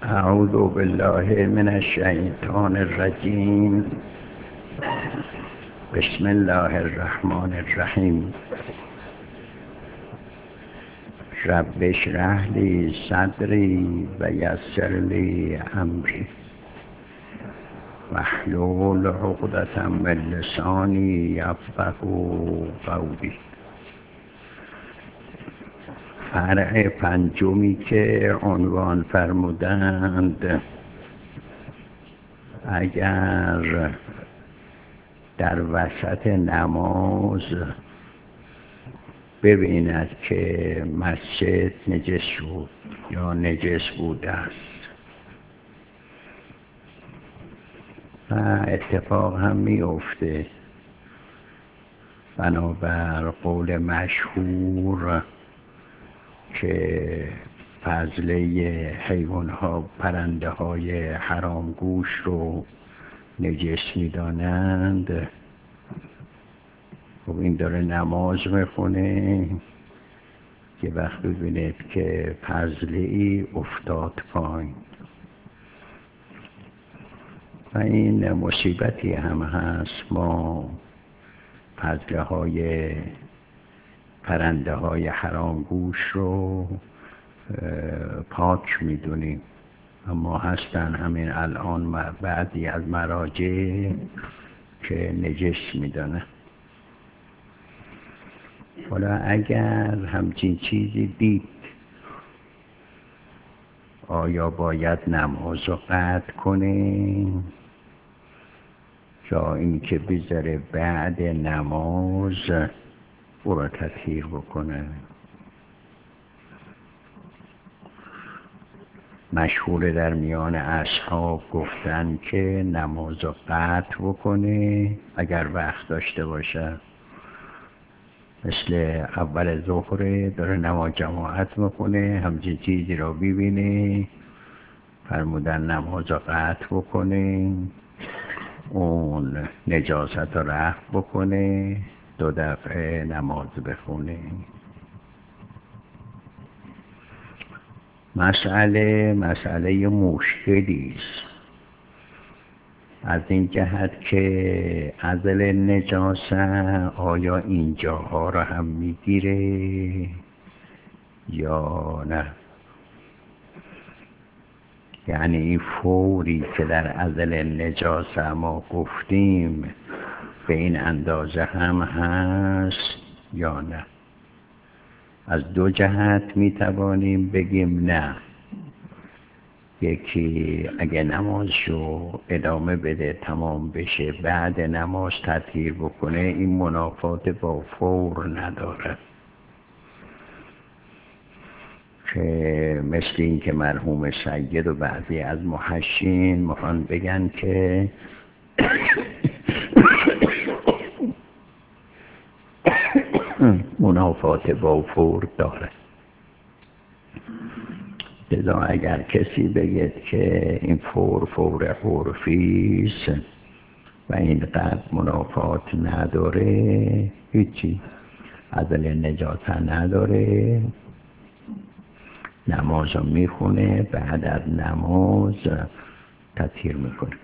اعوذ بالله من الشیطان الرجیم. بسم الله الرحمن الرحیم. رب اشرح لی صدری و یسر لی امری واحلل عقدة من لسانی یفقهوا قولی. فرع پنجمی که عنوان فرمودند، اگر در وسط نماز ببیند که مسجد نجس شد یا نجس بوده است و اتفاق هم میفته، بنابر قول مشهور که فضله حیوان‌ها، پرنده های حرامگوش رو نجس می‌دانند. خب این داره نماز میخونه که وقت ببینید که فضله ای افتاد پایین و این مصیبتی هم هست. ما فضله های پرنده های حرامگوش رو پاک میدونیم، اما هستن همین الان بعضی از مراجع که نجس میدانه. حالا اگر همچین چیزی دید، آیا باید نماز رو قطع کنه یا اینکه بذاره بعد نماز او را تطهیر بکنه؟ مشهور در میان اصحاب گفتن که نماز رو قطع بکنه اگر وقت داشته باشه، مثل اول ظهر داره نماز جماعت میکنه، همچین چیزی رو ببینه، فرمودن نماز رو قطع بکنه، اون نجاست رو رفع بکنه، 2 دفعه نماز بخونه. مسئله مشکلی است، از این جهت که عزل نجاسه آیا اینجاها را هم میگیره یا نه؟ یعنی این فوری که در عزل نجاسه ما گفتیم به این اندازه هم هست یا نه؟ از 2 جهت میتوانیم بگیم نه. یکی اگه نمازشو ادامه بده، تمام بشه، بعد نماز تطهیر بکنه، این منافات با فور نداره، که مثل این که مرحوم سید و بعضی از محشین میخوان بگن که منافات با فور داره. لذا اگر کسی بگه که این فور عرفی است و اینقدر منافات نداره، هیچی، عزل نجاست نداره، نماز رو میخونه، بعد از نماز تطهیر میکنه.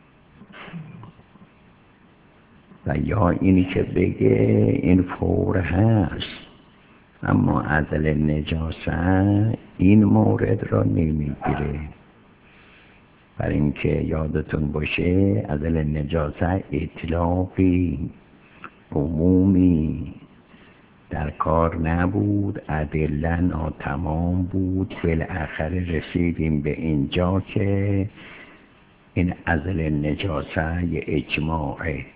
و یا اینی که بگه این فور هست اما عزل نجاست این مورد را نمیگیره. برای اینکه یادتون باشه عزل نجاست اطلاقی عمومی در کار نبود، ادله ناتمام بود، بالاخره رسیدیم به اینجا که این عزل نجاست یه اجماعه.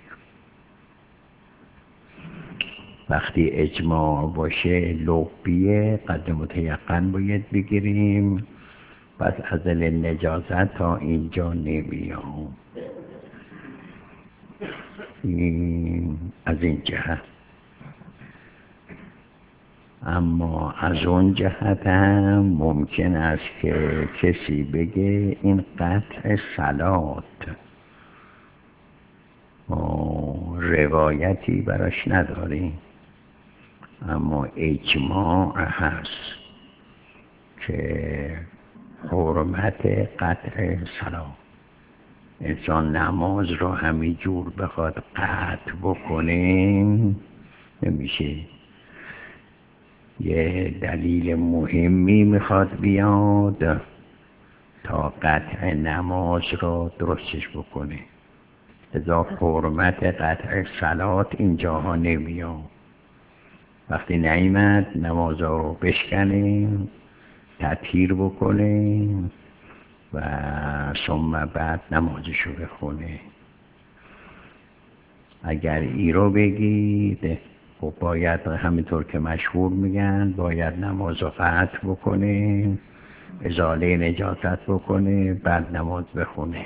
وقتی اجماع باشه لقیه قد متیقن باید بگیریم، پس عزل نجاست تا اینجا نمیام. این از این جهت. اما از اون جهت هم ممکن است که کسی بگه این قطع صلات روایتی براش نداریم، اما اجماع هست که حرمت قطع صلاة. انسان نماز رو همینجور بخواد قطع بکنه نمیشه. یه دلیل مهمی میخواد بیاد تا قطع نماز رو درستش بکنه. لذا حرمت قطع صلات اینجاها نمیاد. وقتی نیامد نماز رو بشکنه، تطهیر بکنه و ثم بعد نمازشو بخونه. اگر ای رو بگید خب باید همینطور که مشهور میگن باید نماز رو قطع بکنه، ازاله نجاست بکنه، بعد نماز بخونه.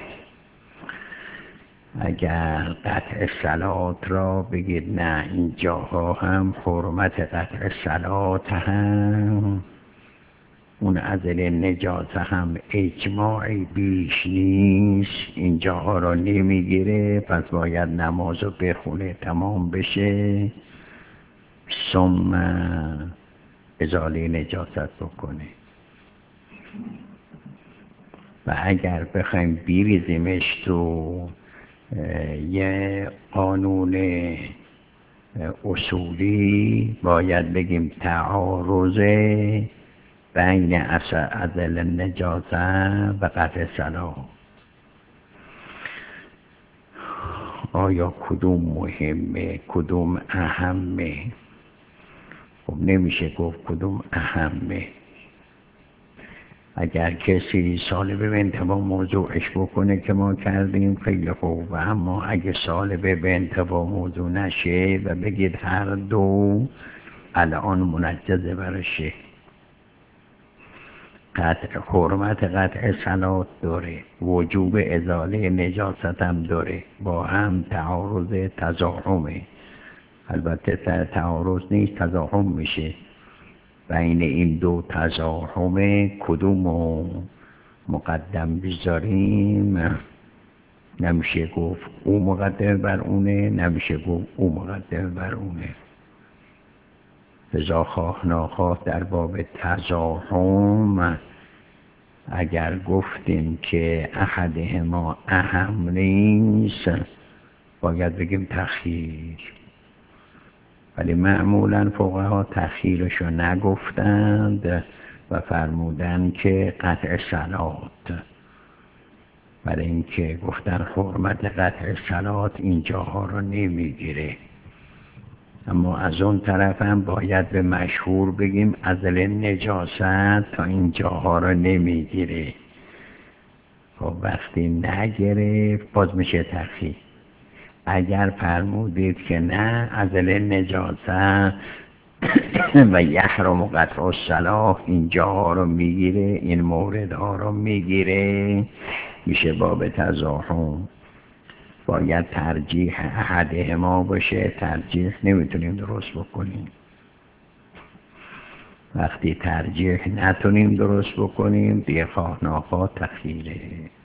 اگر قطع صلات را بگید نه اینجاها هم حرمت قطع صلات هم اون عزل نجات هم اجماعی بیش نیست، اینجاها را نمیگیره، پس باید نماز رو بخونه تمام بشه ثم ازاله نجاست بکنه. و اگر بخوایم بیریزیمش تو یه قانون اصولی باید بگیم تعارض بین عزل نجاسه و قطع صلاة. آیا کدوم مهمه کدوم اهمه؟ خب نمیشه گفت کدوم اهمه. اگر کسی سالبه به انتباه موضوعش بکنه که ما کردیم خیلی خوب، اما اگه سالبه به انتباه موضوع نشه و بگید هر دو الان منجزه برشه، حرمت قطع صلات داره، وجوب ازاله نجاست هم داره، با هم تعارض تزاحمه. البته تعارض نیست، تزاحم میشه. بین این دو تزاحم کدوم مقدم بذاریم؟ نمیشه گفت او مقدم بر اونه، نمیشه گفت او مقدم بر اونه. لذا خواه ناخواه در باب تزاحم اگر گفتیم که احدهما اهم نیست باید بگیم تأخیر. ولی معمولا فقها تأخیرشو نگفتند و فرمودند که قطع صلات، برای اینکه گفتن حرمت قطع صلات اینجاها رو نمیگیره. اما از اون طرف هم باید به مشهور بگیم عزل نجاست تا اینجاها رو نمیگیره. خب وقتی نگرفت باز میشه تأخیر. اگر فرمودید که نه عزل نجاست و یحرم قطع الصلاة اینجاها رو میگیره، این موردها رو میگیره، میشه باب تزاحم. باید ترجیح احدهما باشه، ترجیح نمیتونیم درست بکنیم. وقتی ترجیح نتونیم درست بکنیم دیگه خواه ناخواه تأخیره.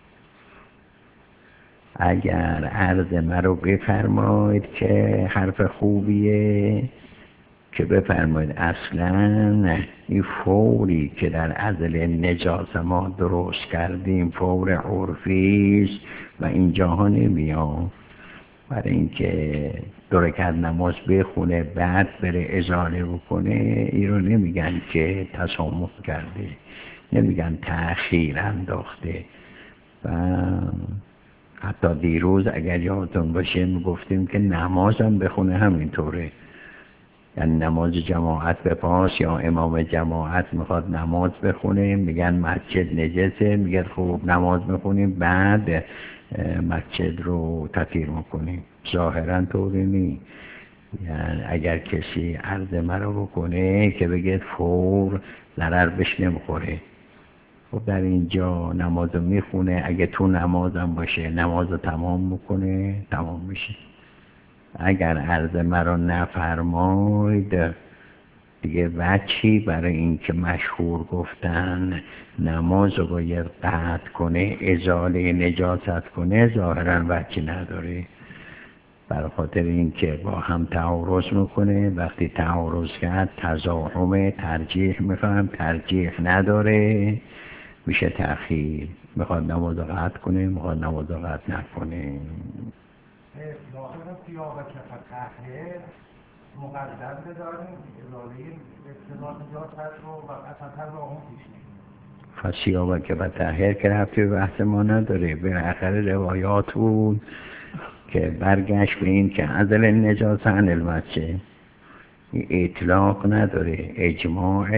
اگر عرض مرا بفرمایید که حرف خوبیه که بفرمایید اصلا این فوری که در عزل نجاست ما درست کردیم فور عرفیست و اینجاها نمیاد. برای اینکه دو رکعت نماز بخونه بعد بره ازاله بکنه، این رو نمیگن که تسامح کرده، نمیگن تأخیر انداخته. و حتی دیروز اگر یادتون باشه میگفتیم که نمازم بخونه همینطوره، یعنی نماز جماعت به پاس یا امام جماعت میخواد نماز بخونه، میگن مسجد نجسه، میگن خوب نماز بخونیم بعد مسجد رو تطهیر میکنیم. ظاهرا طوری نیست. یعنی اگر کسی عرض مرا بکنه که بگه فور ضرر بهش نمیخوره، خب در اینجا نمازو میخونه، اگه تو نمازم باشه نمازو تمام میکنه، تمام میشه. اگر عرض مرا نفرماید دیگه وجهی برای این که مشهور گفتن نماز رو باید قطع کنه، ازاله نجاست کنه، ظاهرا وجهی نداره. برای خاطر این که با هم تعارض میکنه. وقتی تعارض کرد تزاحم، ترجیح میخوام، ترجیح نداره میشه تأخیر. میخواد نماز قطع کنه، میخواد نماز قطع نکنه. لاحظا سیاه و کفت تحریر مقدم بداریم ازاله اصطلاح نجاست رو و قطعتر رو اون پیش نگیم. سیاه و کفت تحریر که رفتی به بحث ما نداره. بالاخره روایات بود که برگشت به این که عزل النجاسه عن المسجد، اطلاق نداره. اجماع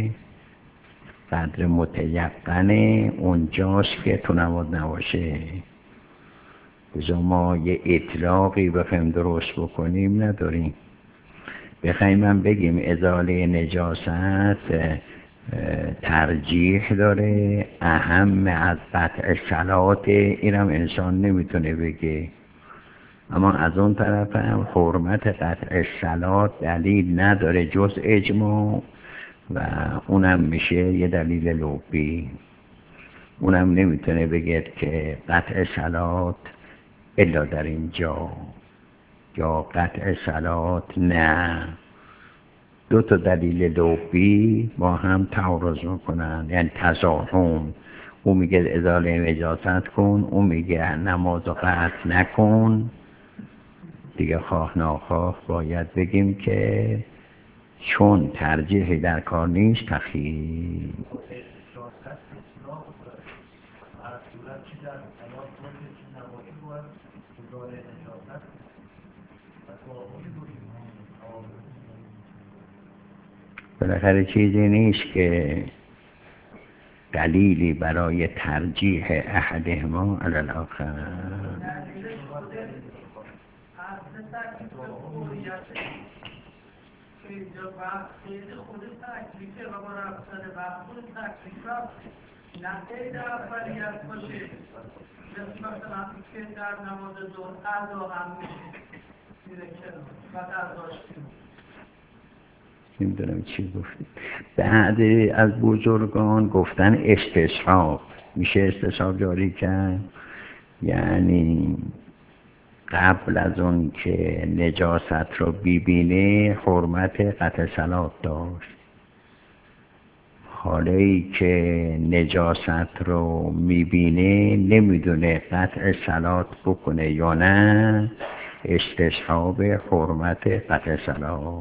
قدر متیقنه اونجاست که تو نماز نباشه. بذار ما یه اطلاقی بخوایم درست بکنیم نداریم. بخوایم من بگیم ازاله نجاست ترجیح داره اهم از قطع صلات، اینم انسان نمیتونه بگه. اما از اون طرف هم حرمت قطع صلات دلیل نداره جز اجماع و اونم میشه یه دلیل لوبی. اونم نمیتونه بگه که قطع صلات الا در اینجا یا قطع صلات نه. دو تا دلیل لوبی با هم تعارض میکنن، یعنی تضاهم. اون میگه ازاله نجاست کن، اون میگه نماز قطع نکن. دیگه خواه ناخواه باید بگیم که چون ترجیحی در کار نیست تخییر. بالاخره چیزی نیست که دلیلی برای ترجیح احدهما علی الاخر. که اینجا وقت خیلی خود تکلیفه و با رفتن وقت خود تکلیفه نه قید اولیت باشه. مثلا که در نماز ظهر قضا هم میره کنار و قضاش نمیدونم چی گفتیم. بعد از بزرگان گفتن استصحاب، میشه استصحاب جاری کرد، یعنی قبل از اون که نجاست رو ببینه حرمت قطع صلات داشت. حالی که نجاست رو میبینه نمیدونه قطع صلات بکنه یا نه، استصحاب حرمت قطع صلات.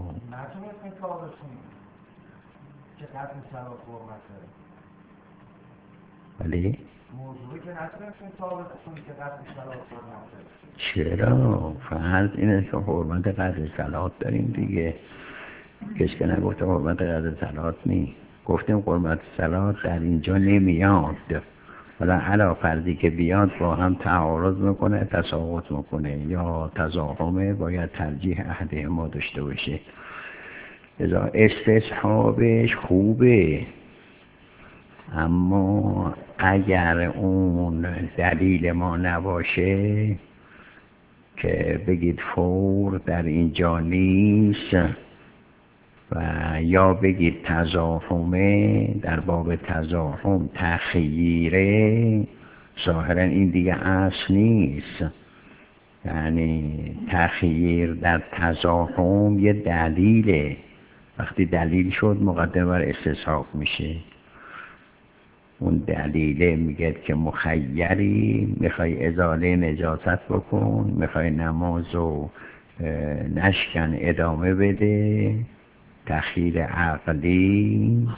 ولی موضوعی که نتونستیم ثابت کنیم که قطع صلات حرمته. چرا؟ فرض اینه که حرمت قطع صلات داریم دیگه. کسی که نگفته حرمت قطع صلات نیست. گفتیم حرمت صلات در اینجا نمیاد. حالا علا فرضی که بیاد با هم تعارض میکنه، تساقط میکنه یا تضاهمه، باید ترجیح احدهما داشته باشه. لذا استصحابش خوبه، اما اگر اون دلیل ما نباشه که بگید فور در اینجا نیست و یا بگید تضاهمه، در باب تضاهم تخییره، ظاهرا این دیگه اصل نیست. یعنی تخییر در تضاهم یه دلیله، وقتی دلیل شد مقدم بر استصحاب میشه. اون دلیله میگه که مخیری، میخوای ازاله نجاست بکن، میخوای نمازو نشکن ادامه بده، تخییر عقلی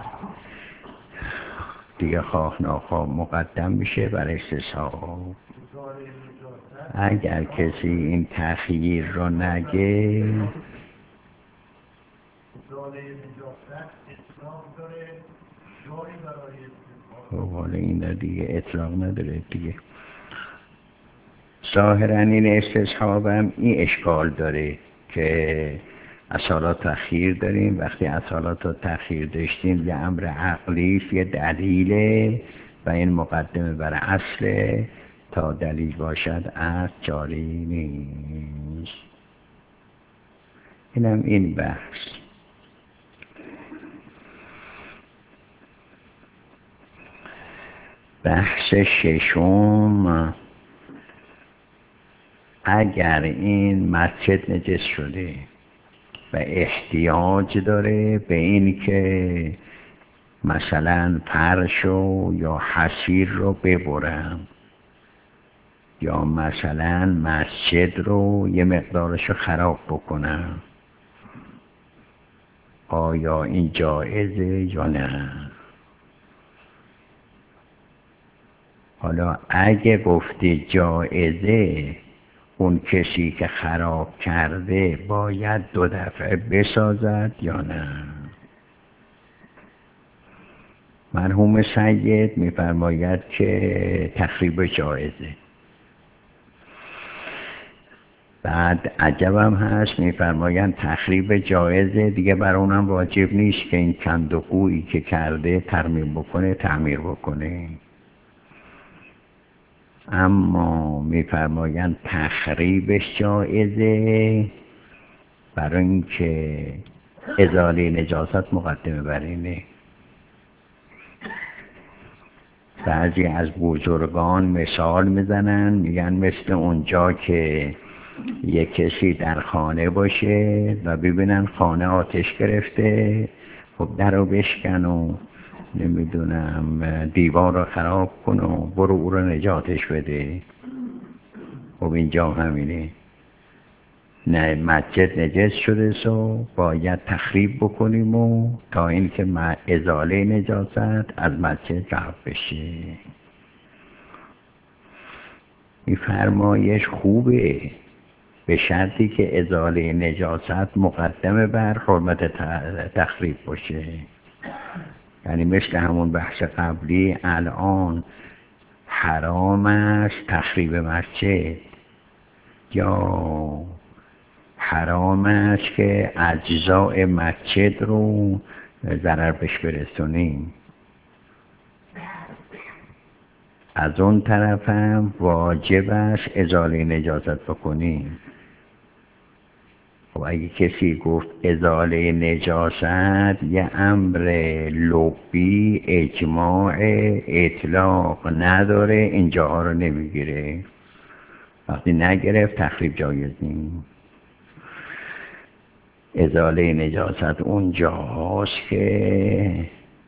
دیگه خواه ناخواه مقدم میشه بر استصحاب. اگر کسی این تخییر رو نگه خب حالا این دیگه اطلاق نداره دیگه. ظاهرا این استصحابم این اشکال داره که اصالات تأخیر داریم. وقتی اصالات رو تأخیر داشتیم یه امر عقلیست، یه دلیله و این مقدمه بر اصل، تا دلیل باشد اصل جاری نیست. اینم این بحث. بحث ششم، اگر این مسجد نجس شده و احتیاج داره به این که مثلا فرشو یا حصیر رو ببرم، یا مثلا مسجد رو یه مقدارشو خراب بکنم، آیا این جایزه یا نه؟ حالا اگه گفتی جایزه، اون کسی که خراب کرده باید 2 دفعه بسازد یا نه؟ مرحوم سید میفرماید که تخریب جایزه. بعد عجبم هست میفرمایند تخریب جایزه دیگه بر اونم واجب نیست که این کند و قویی که کرده ترمیم بکنه تعمیر بکنه، اما میفرمایند تخریبش جایزه برای اینکه ازاله نجاست مقدمه بر اینه. بعضی از بزرگان مثال میزنن، میگن مثل اونجا که یک کسی در خانه باشه و ببینن خانه آتش گرفته، خب در رو بشکن و نمیدونم دیوار رو خراب کن و برو او رو نجاتش بده. خب اینجا همینه، نه مسجد نجس شده سو باید تخریب بکنیم و تا اینکه ازاله نجاست از مسجد رفع بشه. این فرمایش خوبه به شرطی که ازاله نجاست مقدمه بر حرمت تخریب باشه. یعنی مثل همون بحث قبلی، الان حرام است تخریب مسجد یا حرام است که اجزاء مسجد رو ضرر بهش برسونیم، از اون طرف هم واجب است ازاله نجاست بکنیم. و اگه کسی گفت ازاله نجاست یه امر لبی اجماع اطلاق نداره، اینجاها رو نمیگیره. وقتی نگرفت تخریب جایز نیست. ازاله نجاست اون جاهاست که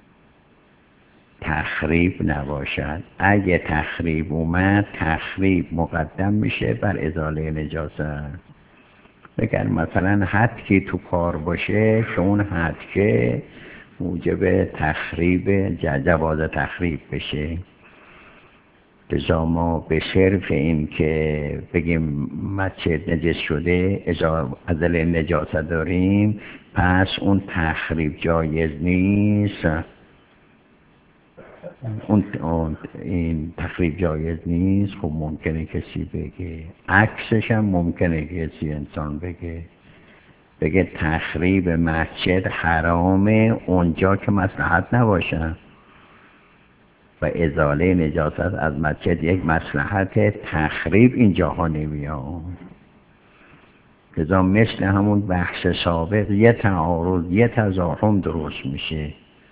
تخریب نباشد. اگه تخریب اومد تخریب مقدم میشه بر ازاله نجاست. اگر مثلا حدکی تو کار باشه که اون حدکه موجب تخریب جواز تخریب بشه، لذا ما به صرف این که بگیم مسجد نجس شده ازاله نجاست داریم پس اون تخریب جایز نیست، این تخریب جایز نیست. خب ممکنه کسی بگه، عکسش هم ممکنه کسی انسان بگه تخریب مسجد حرامه اونجا که مصلحت نباشه و ازاله نجاست از مسجد یک مصلحت، تخریب اینجاها نمیاد. لذا مثل همون بحث سابق یه تعارض یه تزاحم درست میشه.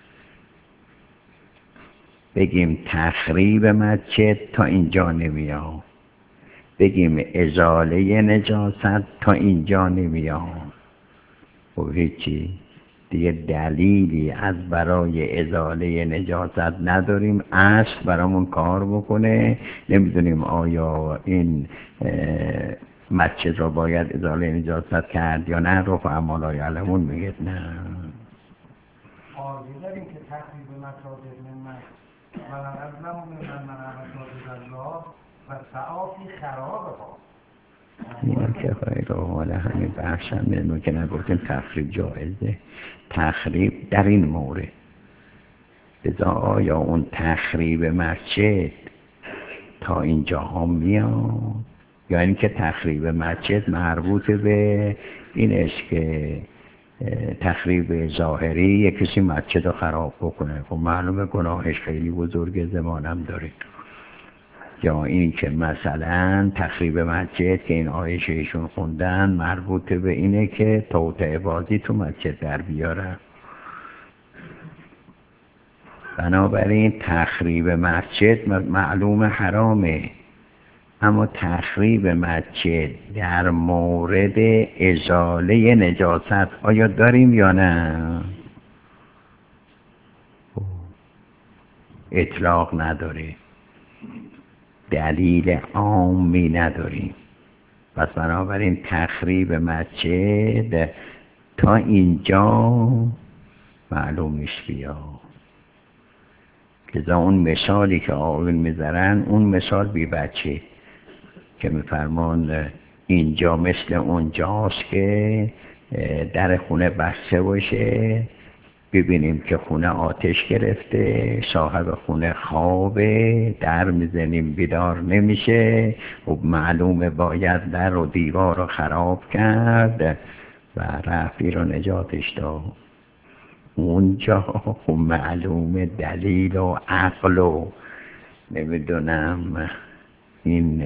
بگیم تخریب مسجد تا اینجا نمیاد، بگیم ازاله نجاست تا اینجا نمیاد. خب هیچی دیگه دلیلی از برای ازاله نجاست نداریم، اصل برامون کار بکنه. نمیدونیم آیا این مسجد را باید ازاله نجاست کرد یا نه. رفع اعمال یعلمون میگه نه. آیه داریم که تخریب مساجد من اظلم من مساجد الله و سعافی خرابه ها. این که خیلی حالا همین بحث هم میدونم که نگفتیم تخریب جایزه. تخریب در این مورد بذار آیا اون تخریب مسجد تا اینجا هم میاد یا اینکه تخریب مسجد مربوط به این است که تخریب ظاهری یک کسی مسجد رو خراب بکنه، خب معلومه گناهش خیلی بزرگ زمانم داره. یا این که مثلا تخریب مسجد که این آیه ایشون خوندن مربوط به اینه که توطئه بازی تو مسجد در بیاره. بنابراین تخریب مسجد معلوم حرامه، اما تخریب مسجد در مورد ازاله نجاست آیا داریم یا نه؟ اطلاق نداره، دلیل عامی نداریم. پس بنابراین تخریب مسجد تا اینجا معلوم نیست بیا. که اون مثالی که آقایون میذارن اون مثال بی بچه که میفرمان اینجا مثل اونجاست که در خونه بسته باشه، ببینیم که خونه آتش گرفته، صاحب خونه خوابه، در میزنیم بیدار نمیشه، خب معلومه باید در و دیوار رو خراب کرد و رفتی رو نجاتش داد. اونجا خب معلومه دلیل و عقل و نمیدونم این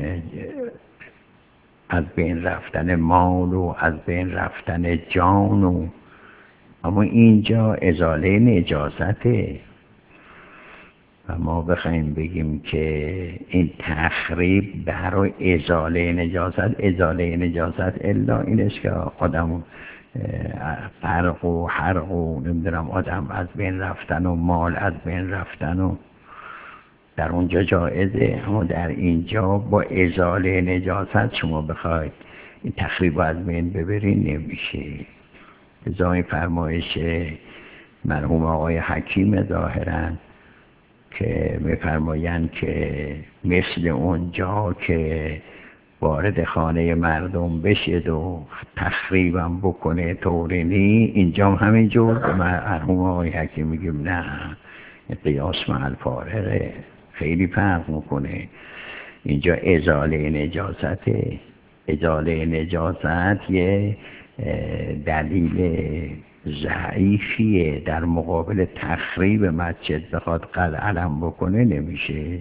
از بین رفتن مال و از بین رفتن جان و، اما اینجا ازاله نجاسته و ما بخوایم بگیم که این تخریب برای ازاله نجاست الا این است که آدم فرق و حرق و نمیدونم آدم از بین رفتن و مال از بین رفتن و در اونجا جایزه، اما در اینجا با ازاله نجاست شما بخواید این تخریب از بین ببرین نمیشه. ازای فرمایش مرحوم آقای حکیم ظاهرا که میفرمایند که مثل اونجا که وارد خانه مردم بشید و تخریبم بکنه طوری نی، اینجا همینجور. به مرحوم آقای حکیم میگیم نه، قیاس مع الفارقه، خیلی فرق میکنه. اینجا ازاله نجاسته، ازاله نجاست یه دلیل ضعیفیه در مقابل تخریب مسجد بخواد قد علم بکنه نمیشه.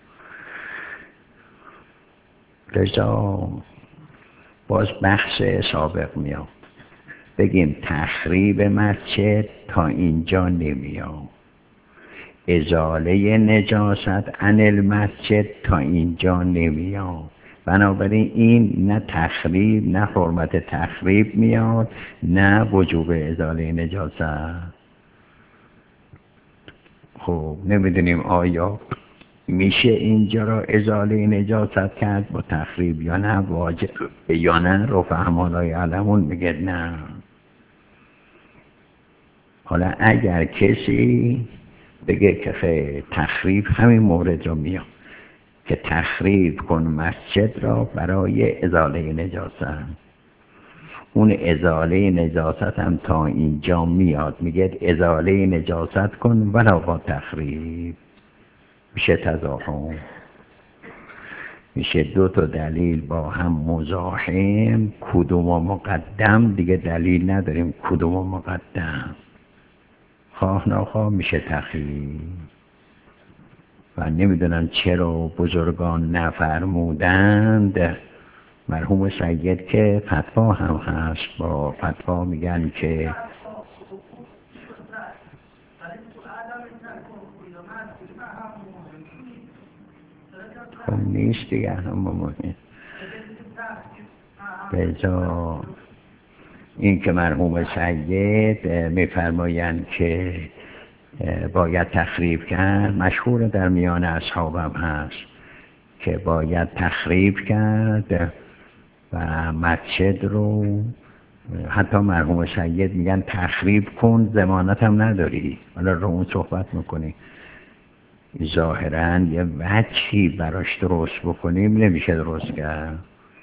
لذا باز بحث سابق میاد، بگیم تخریب مسجد تا اینجا نمیاد، ازاله نجاست عن المسجد تا اینجا نمیاد. بنابراین این نه تخریب نه حرمت تخریب میاد نه وجوب ازاله نجاست. خب نمیدونیم آیا میشه اینجا را ازاله نجاست کرد با تخریب یا نه، واجب یا نه. رفهمانای علمون میگه نه. حالا اگر کسی بگه که تخریب همین مورد رو میاد که تخریب کن مسجد را برای ازاله نجاست، اون ازاله نجاست هم تا اینجا میاد، میگه ازاله نجاست کن ولی با تخریب، میشه تضاهم، میشه دو تا دلیل با هم مزاحم، کدوم مقدم دیگه دلیل نداریم، کدوم مقدم، خواه ناخواه میشه تخریب. و نمیدونم چرا بزرگان نفرمودند. مرحوم سید که فتوا هم هست، با فتوا میگن که خب نیست دیگه هم مهم. بجا این که مرحوم سید میفرمایند که باید تخریب کرد، مشهور در میان اصحابم هست که باید تخریب کرد و مسجد رو، حتی مرحوم سید میگن تخریب کن ضمانت هم نداری. حالا رو اون صحبت میکنی، ظاهراً یه وجهی براش درست بکنیم نمیشه درست کرد.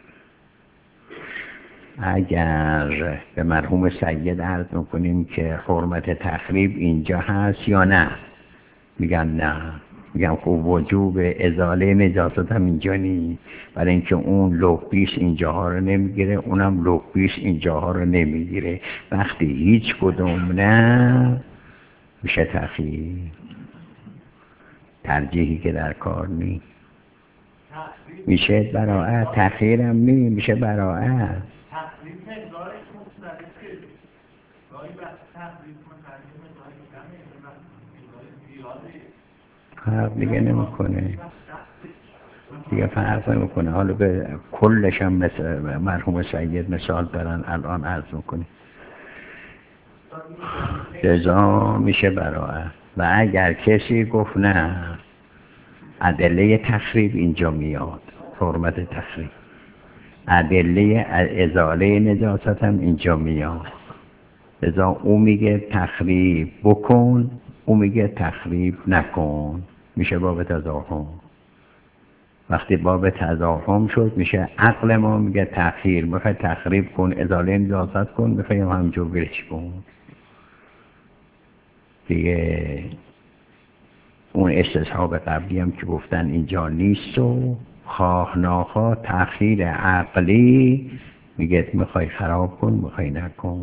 اگر به مرحوم سید عرض میکنیم که حرمت تخریب اینجا هست یا نه، میگن نه، میگن خب وجوب ازاله نجاست هم اینجا نیست، برای اینکه اون لقبیش اینجاها رو نمیگیره، اونم لقبیش اینجاها رو نمیگیره. وقتی هیچ کدوم نه میشه تخریب، ترجیحی که در کار نیست، میشه براءت. تخیرم نیست، میشه براءت. تخریب مقدارش مختلفه، گاهی وقت تخریب کن تخریب مقداری کمه، وقت زیاده، فرق دیگه نمیکنه، دیگه فرق نمیکنه. حالا به کلش هم مثل مرحوم سید مثال دارن الان عرض میکنه، جزا میشه براءت. و اگر کسی گفت نه ادله تخریب اینجا میاد، حرمت تخریب، ادله ازاله نجاست هم اینجا میاد، لذا او میگه تخریب بکن، او میگه تخریب نکن، میشه باب تضاهم. وقتی باب تضاهم شد میشه عقل ما میگه تأخیر، میخوای تخریب کن، ازاله نجاست کن، میخوای همجور برش کن دیگه. اون استصحاب قبلی هم که گفتن اینجا نیست و خواه ناخواه تأخیر عقلی میگه میخوای خراب کن میخوای نکن.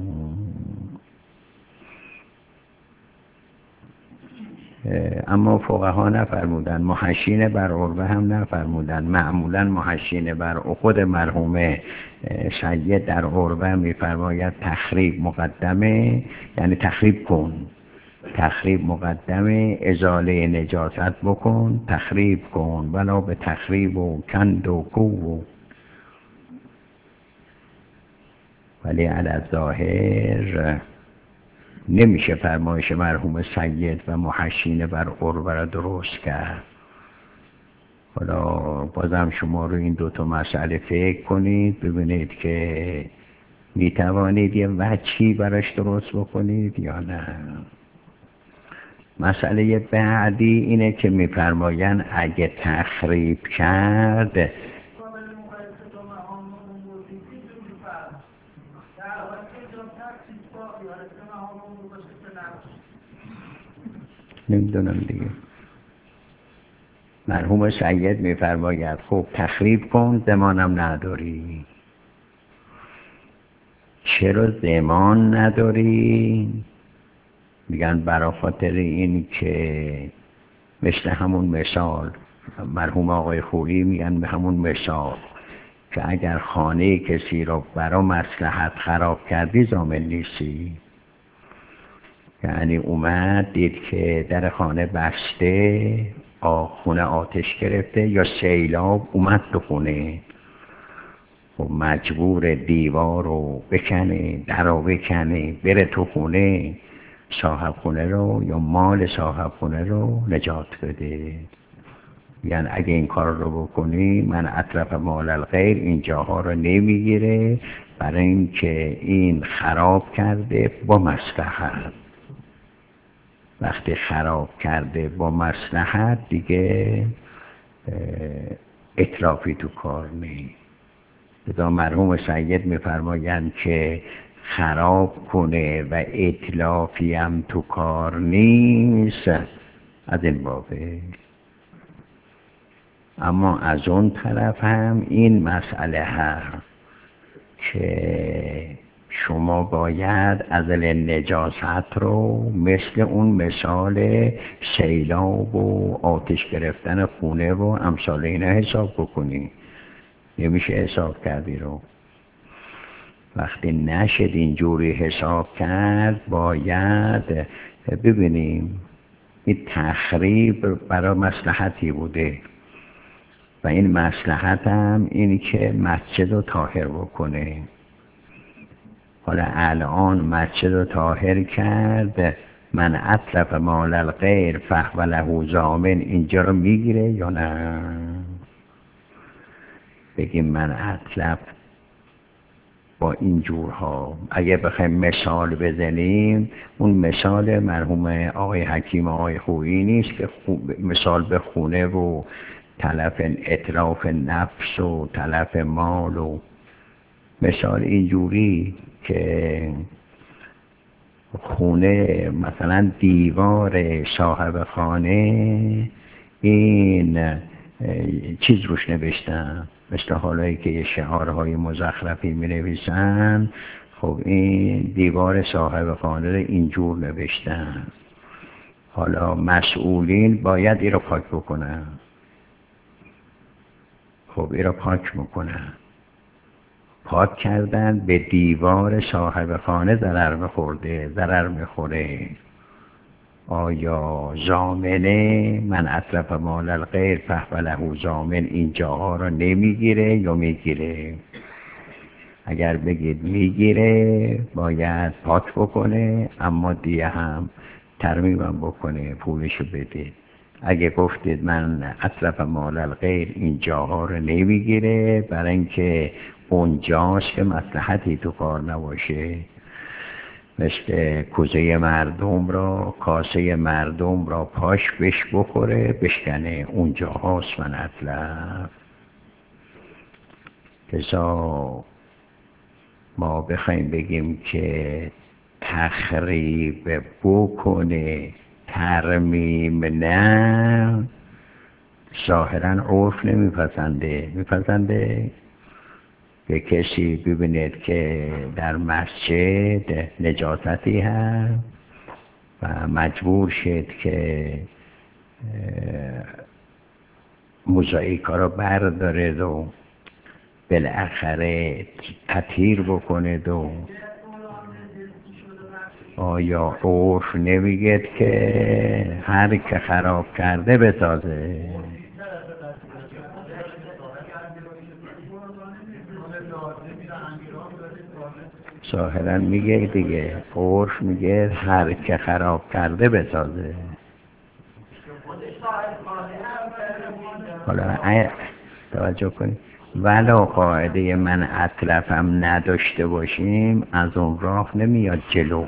اما فقها نفرمودن، محشین بر عربه هم نفرمودن. معمولا محشین بر خود مرحوم سید در عربه میفرماید تخریب مقدمه، یعنی تخریب کن، تخریب مقدمه، ازاله نجاست بکن، تخریب کن، ولا به تخریب و کند و کو. ولی علی الظاهر نمیشه فرمایش مرحوم سید و محشین بر عربه را درست کرد. حالا بازم شما رو این دوتا مسئله فکر کنید ببینید که میتوانید یه وجهی براش درست بکنید یا نه. مسئله بعدی اینه که میفرمایند اگه تخریب کرد نمیدونم دیگه. مرحوم سید میفرماید خب تخریب کن، زمانم نداری. چرا زمان نداری؟ میگن برای خاطر این که مثل همون مثال مرحوم آقای خویی میگن به همون مثال که اگر خانه کسی رو برای مصلحت خراب کردی ضامن نیستی. یعنی اومد دید که در خانه بسته، خونه آتش گرفته یا سیلاب اومد تو خونه، خب مجبور دیوار رو بکنه، در رو بکنه، بره تو خونه، صاحب خونه رو یا مال صاحب خونه رو نجات بده. یعنی اگه این کار رو بکنی من اطرف مال الغیر اینجاها رو نمیگیره، برای اینکه این خراب کرده با مصلحت. وقتی خراب کرده با مصلحت دیگه اتلافی تو کار نیست. لذا مرحوم سید میفرمایند که خراب کنه و اتلافی هم تو کار نیست، از این بابه. اما از اون طرف هم این مسئله هست که شما باید ازل نجاست رو مثل اون مثال سیلاب و آتش گرفتن خونه و امثال اینا حساب بکنی. نمیشه حساب کردی رو. وقتی نشد اینجوری حساب کرد باید ببینیم این تخریب برای مصلحتی بوده و این مصلحت هم اینی که مسجد رو طاهر بکنه. حالا الان مسجد رو طاهر کرد، من اتلف مال الغیر فهو له ضامن، اینجا رو میگیره یا نه؟ بگیم من اتلف با این جورها. اگه بخوایم مثال بزنیم اون مثال مرحوم آقای حکیم آقای خویی نیست که مثال به خونه و تلف اتلاف نفس و تلف مال و مثال اینجوری که خونه مثلا دیوار صاحب خانه این چیز روش نوشتن، مثل حالایی که شعارهای مزخرفی می نویسن. خب این دیوار صاحب خانه رو اینجور نوشتن، حالا مسئولین باید این رو پاک بکنن. خب این رو پاک میکنن، پاک کردن، به دیوار صاحب خانه ضرر میخورده، ضرر میخوره. آیا ضامنه من اتلف مال الغیر فهو له ضامن اینجاها رو نمیگیره یا میگیره؟ اگر بگید میگیره باید پاک بکنه، اما دیگه هم ترمیمم بکنه، پولشو بده. اگه گفتید من اطرف مال الغیر این جاها رو نمیگیره برای اینکه اونجاست که مصلحتی تو کار نباشه، مثل کوزه مردم را، کاسه مردم را پاش بش بخوره بشکنه، اونجا هاست من اطلف. کسا ما بخوایم بگیم که تخریب بکنه ترمیم نه، ظاهرا عرف میپسنده که کسی ببینید که در مسجد نجاستی هست و مجبور شد که موزاییکا رو بردارد و بالاخره تطهیر بکنه و آیا عرف نمیگه که هر که خراب کرده بسازه؟ ظاهرا میگه دیگه، عرف میگه هر که خراب کرده بسازه. حالا توجه کنید، ولو قاعده من اطلفم نداشته باشیم از اون راه نمیاد جلو،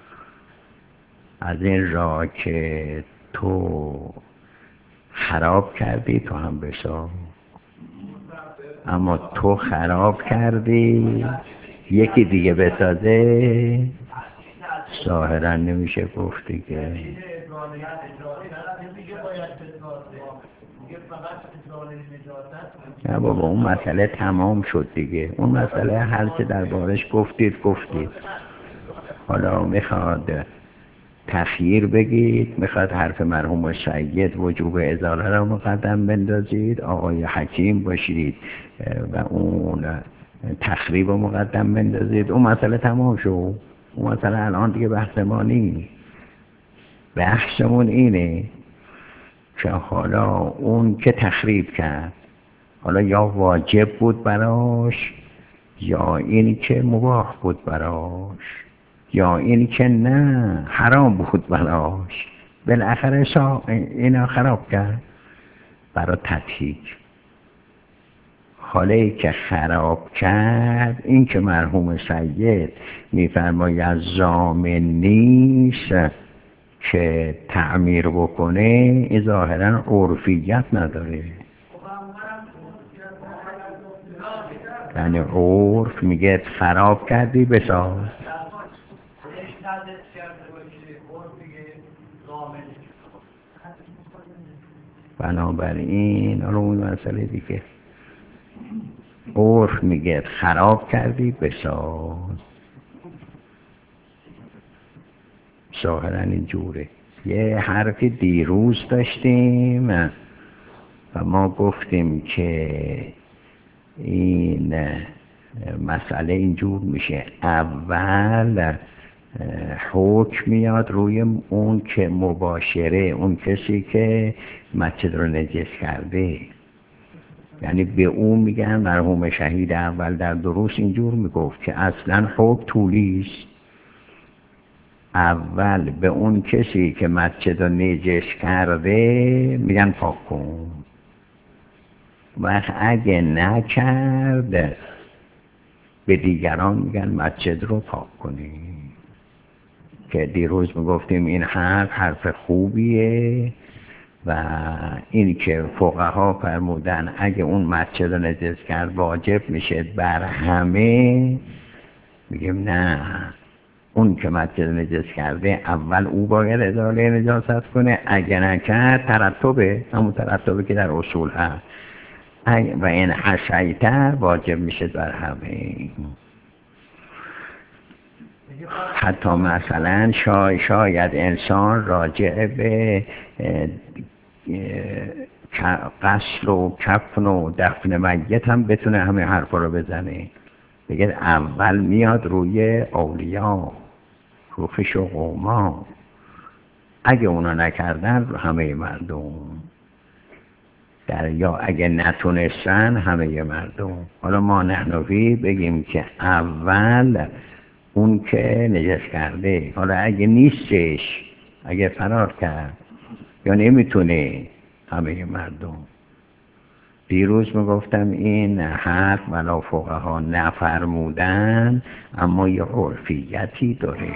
از این راه که تو خراب کردی تو هم بساز، اما تو خراب کردی یکی دیگه بسازه ظاهرا نمیشه گفت دیگه. نه بابا، اون مسئله تمام شد دیگه، اون مسئله هر چه دربارش گفتید. حالا میخواد تخییر بگید، میخواد حرف مرحوم سید وجوب ازاله رو مقدم بندازید، آقای حکیم باشید و اون تخریب رو مقدم بندازید، اون مسئله تمام شد. اون مسئله الان دیگه بحث ما نیست، بحثمون اینه که حالا اون که تخریب کرد، حالا یا واجب بود براش، یا این که مباح بود براش، یا این که نه حرام بود براش، بالاخره اینا خراب کرد برای تطهیر. حالا که خراب کرد، این که مرحوم سید میفرماید ضامن نیست که تعمیر بکنه، این ظاهرا عرفیت نداره. یعنی عرف میگه خراب کردی بساز. بنابراین اون مسئله دیگه، عرف میگه خراب کردی بساز، ظاهرا اینجوره. یه حرفی دیروز داشتیم و ما گفتیم که این مسئله اینجور میشه، اول حکم میاد روی اون که مباشره، اون کسی که مسجد رو نجس کرده، یعنی به اون میگن مرحوم شهید اول در دروس اینجور میگفت که اصلا حکم طولیست، اول به اون کسی که مسجد رو نجس کرده میگن پاک کن، وقت اگه نکرد به دیگران میگن مسجد رو پاک کنی. که دیروز میگفتیم این حرف خوبیه و این که فقها فرمودن اگه اون مسجد رو نجس کرد واجب میشه بر همه، میگیم نه، اون که مسجد رو نجس کرده اول او باید ازاله نجاست کنه، اگه نکرد ترتبه، همون ترتبه که در اصول هست، و این حشیتر واجب میشه بر همه. حتی مثلا شاید انسان راجع به غسل و کفن و دفن میت هم بتونه همه حرفا رو بزنه، بگه اول میاد روی اولیاء، رو خش و قوما، اگه اونا نکردن همه مردم، یا اگه نتونستن همه مردم. حالا ما نحنفی بگیم که اول اون که نجس کرده، حالا اگه نیستش اگه فرار کرد یا نمیتونه همه مردم. دیروز میگفتم این حرف ولا فقها نفرمودن اما یه عرفیتی داره.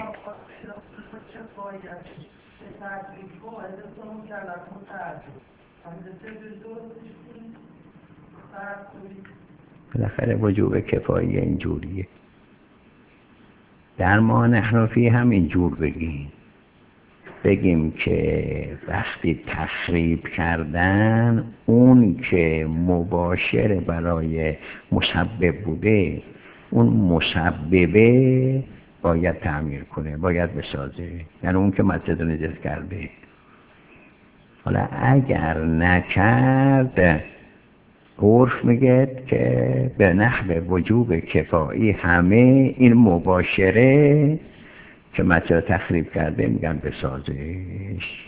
بالاخره وجوب کفایی اینجوریه. در ما نحنفی هم اینجور بگیم که وقتی تخریب کردن اون که مباشر برای مسبب بوده اون مسببه باید تعمیر کنه، باید بسازه، یعنی اون که مسجد رو نجس کرده. حالا اگر نکرد عرف میگه که به نحو وجوب کفایی همه این مباشره که مسجد تخریب کرده میگن بسازش.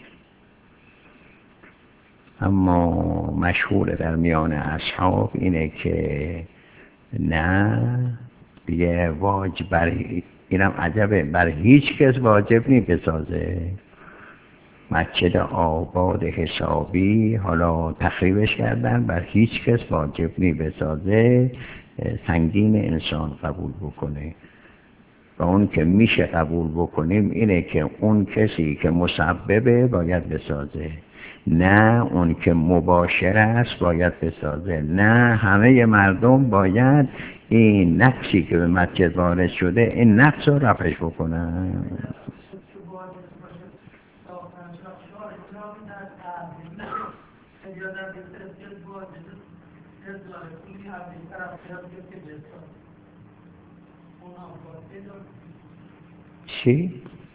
اما مشهور در میان اصحاب اینه که نه دیگه واجب اینم عجبه، بر هیچ کس واجب نی بسازه. مسجد آباد حسابی حالا تخریبش کردن، بر هیچ کس واجب نی بسازه، سنگین انسان قبول بکنه. و اون که میشه قبول بکنیم اینه که اون کسی که مسببه باید بسازه، نه اون که مباشر است باید بسازه، نه همه مردم باید این نقشی که به مسجد وارد شده این نقش رو رفعش بکنن. چی؟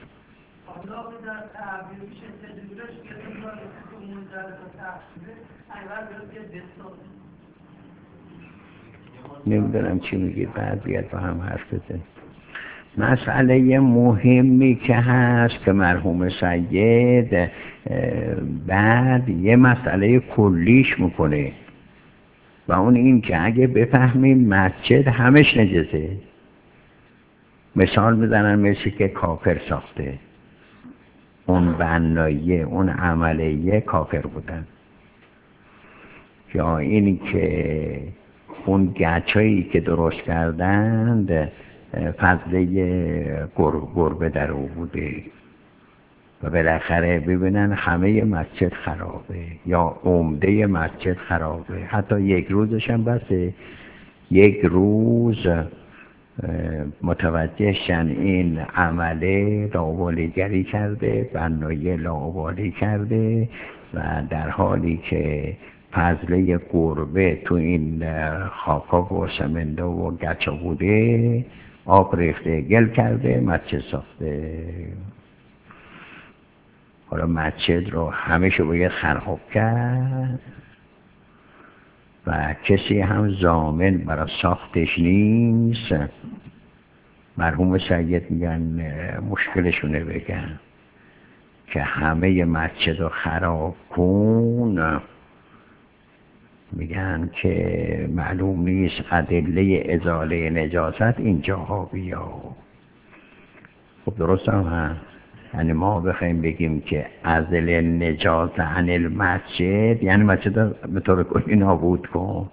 نمیدونم چی میگید، بعد بیاد با هم حرف بزنیم. مسئله مهمی که هست که مرحوم سید بعد یه مسئله کلیش میکنه و اون این که اگه بفهمیم مسجد همش نجسه، مثال میزنن مثل که کافر ساخته، اون بناییه اون عملیه کافر بودن، یا این که اون گچایی که درست کردند فضله گربه در او بوده و بالاخره ببینن همه مسجد خرابه یا عمده مسجد خرابه، حتی یک روزش هم بسه، یک روز متوجه شن این عمله لاابالیگری کرده، بنایی لاابالی کرده و در حالی که فضله گربه تو این خاکا و سمنده و گچا بوده آب ریخته گل کرده مسجد ساخته. حالا مسجد رو همه شو باید خراب کرد و کسی هم ضامن برای ساختش نیست. مرحوم سید میگن مشکلشونه بگن که همه مسجد رو خراب کن، میگن که معلوم نیست ادله ازاله نجاست اینجاها بیا. خب درست هم هست، یعنی ما بخوایم بگیم که ازل نجات عن المسجد یعنی مسجد رو به طور کلی نابود کن.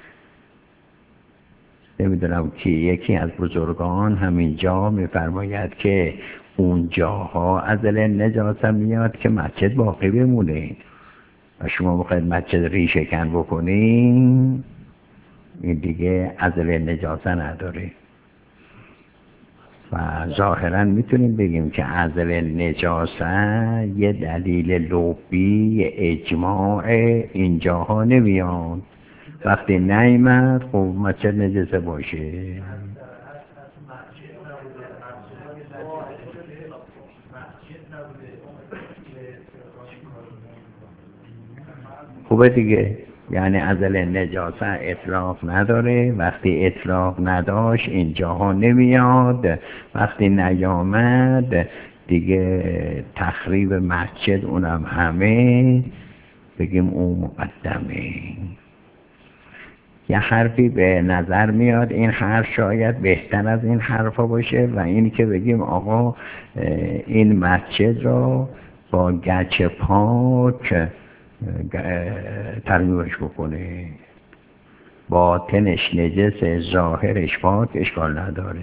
نمیدونم که یکی از بزرگان همینجا میفرماید که اونجاها ازل نجات میاد که مسجد باقی بمونه و شما بخواید مسجد ریشه کن بکنین این دیگه ازل نجات نداره. و ظاهرا میتونیم بگیم که ازل نجاست یه دلیل لبی یه اجماع اینجاها نمیاد، وقتی نیامد خب مسجد نجسه باشه. خوبه دیگه، یعنی ازل نجاست اطلاق نداره، وقتی اطلاق نداشت اینجاها نمیاد، وقتی نیامد دیگه تخریب مسجد اونم همه بگیم اون مقدمه. یه حرفی به نظر میاد این حرف شاید بهتر از این حرفا باشه و این که بگیم آقا این مسجد رو با گچ پاک ترمیمش بکنه. باطنش نجس، ظاهرش پاک، اشکال نداره.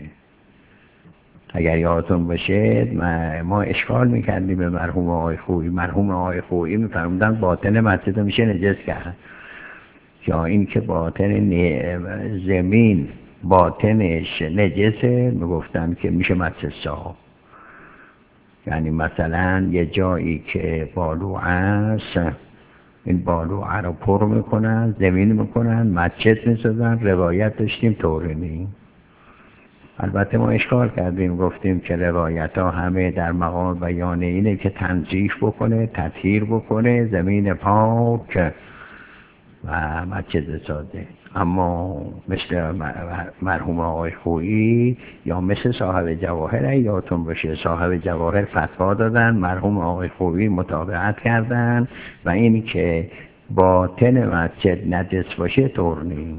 اگر یادتون باشه ما اشکال میکردیم به مرحوم آقای خویی. مرحوم آقای خویی میفرمودن باطن مسجد میشه نجس کرد، یا این که باطن زمین باطنش نجسه میگفتن که میشه مسجد صاف. یعنی مثلا یه جایی که بالوعه است، این بالوعه رو پر میکنن، زمین میکنن، مسجد میسازن. روایت داشتیم طورینی. البته ما اشکال کردیم، گفتیم که روایت ها همه در مقام بیان اینه که تنظیف بکنه، تطهیر بکنه، زمین پاک و مسجد سازه. اما مثل مرحوم آقای خویی یا مثل صاحب جواهر، یادتون باشه صاحب جواهر فتوا دادن، مرحوم آقای خویی متابعت کردن و اینی که باطن مسجد نجس باشه طور نیست.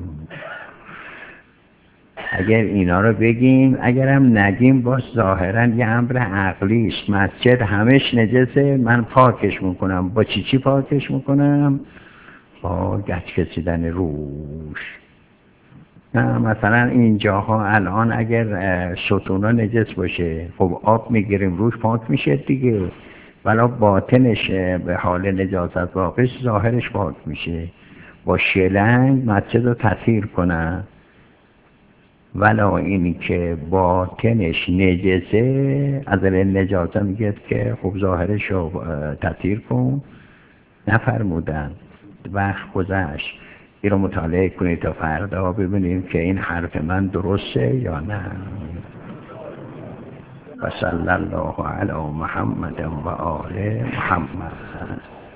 اگر اینا رو بگیم، اگرم نگیم باز ظاهرا یه امر عقلی است. مسجد همش نجسه، من پاکش میکنم. با چی پاکش میکنم؟ با گچ کشیدن روش. نه مثلا اینجاها الان اگر ستونا نجس باشه، خب آب میگیریم روش پاک میشه دیگه، ولی باطنش به حال نجاست واقعش، ظاهرش پاک میشه. با شلنگ مسجد رو تطهیر کنن، ولا اینی که باطنش نجسه از نجاسه میگه که خب ظاهرش رو تطهیر کن. نفرمودن. وقت گذشت. این رو مطالعه کنید تا فردا ببینیم که این حرف من درسته یا نه. و صلی الله علی محمد و آل محمد.